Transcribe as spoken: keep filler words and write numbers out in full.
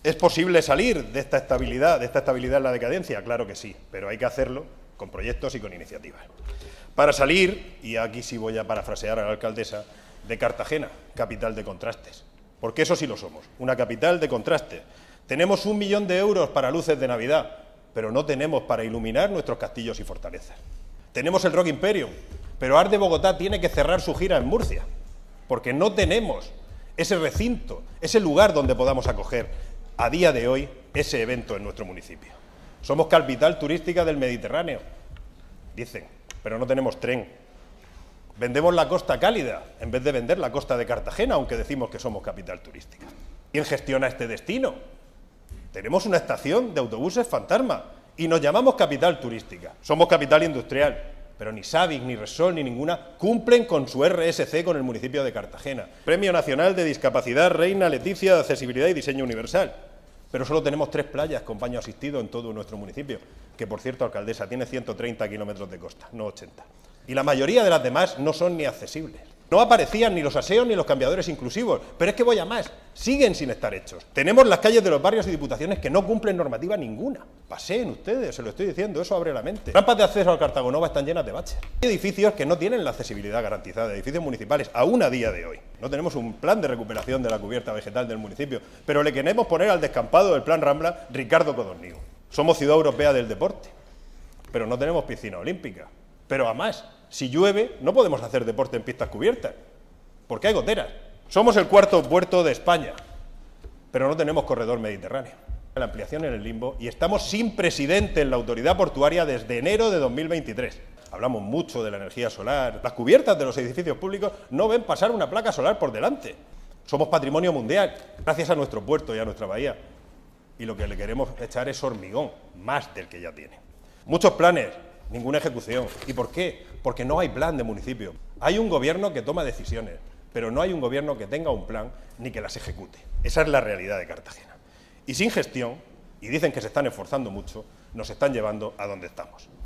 ¿Es posible salir de esta estabilidad, de esta estabilidad en la decadencia? Claro que sí, pero hay que hacerlo con proyectos y con iniciativas. Para salir, y aquí sí voy a parafrasear a la alcaldesa, de Cartagena, capital de contrastes, porque eso sí lo somos, una capital de contrastes. Tenemos un millón de euros para luces de Navidad, pero no tenemos para iluminar nuestros castillos y fortalezas. Tenemos el Rock Imperium, pero Art de Bogotá tiene que cerrar su gira en Murcia, porque no tenemos ese recinto, ese lugar donde podamos acoger a día de hoy ese evento en nuestro municipio. Somos capital turística del Mediterráneo, dicen, pero no tenemos tren. Vendemos la costa cálida en vez de vender la costa de Cartagena, aunque decimos que somos capital turística. ¿Quién gestiona este destino? Tenemos una estación de autobuses fantasma y nos llamamos capital turística. Somos capital industrial, pero ni Savic, ni Repsol, ni ninguna cumplen con su R S C con el municipio de Cartagena. Premio Nacional de Discapacidad Reina Leticia de Accesibilidad y Diseño Universal. Pero solo tenemos tres playas con baño asistido en todo nuestro municipio, que por cierto, alcaldesa, tiene ciento treinta kilómetros de costa, no ochenta. Y la mayoría de las demás no son ni accesibles. No aparecían ni los aseos ni los cambiadores inclusivos, pero es que voy a más, siguen sin estar hechos. Tenemos las calles de los barrios y diputaciones que no cumplen normativa ninguna. Paseen ustedes, se lo estoy diciendo, eso abre la mente. Rampas de acceso al Cartagonova están llenas de baches. Hay edificios que no tienen la accesibilidad garantizada, edificios municipales, aún a día de hoy. No tenemos un plan de recuperación de la cubierta vegetal del municipio, pero le queremos poner al descampado del Plan Rambla Ricardo Codorníu. Somos ciudad europea del deporte, pero no tenemos piscina olímpica. Pero además, si llueve, no podemos hacer deporte en pistas cubiertas, porque hay goteras. Somos el cuarto puerto de España, pero no tenemos corredor mediterráneo. La ampliación en el limbo y estamos sin presidente en la autoridad portuaria desde enero de dos mil veintitrés. Hablamos mucho de la energía solar. Las cubiertas de los edificios públicos no ven pasar una placa solar por delante. Somos patrimonio mundial, gracias a nuestro puerto y a nuestra bahía. Y lo que le queremos echar es hormigón, más del que ya tiene. Muchos planes, ninguna ejecución. ¿Y por qué? Porque no hay plan de municipio. Hay un gobierno que toma decisiones, pero no hay un gobierno que tenga un plan ni que las ejecute. Esa es la realidad de Cartagena. Y sin gestión, y dicen que se están esforzando mucho, nos están llevando a donde estamos.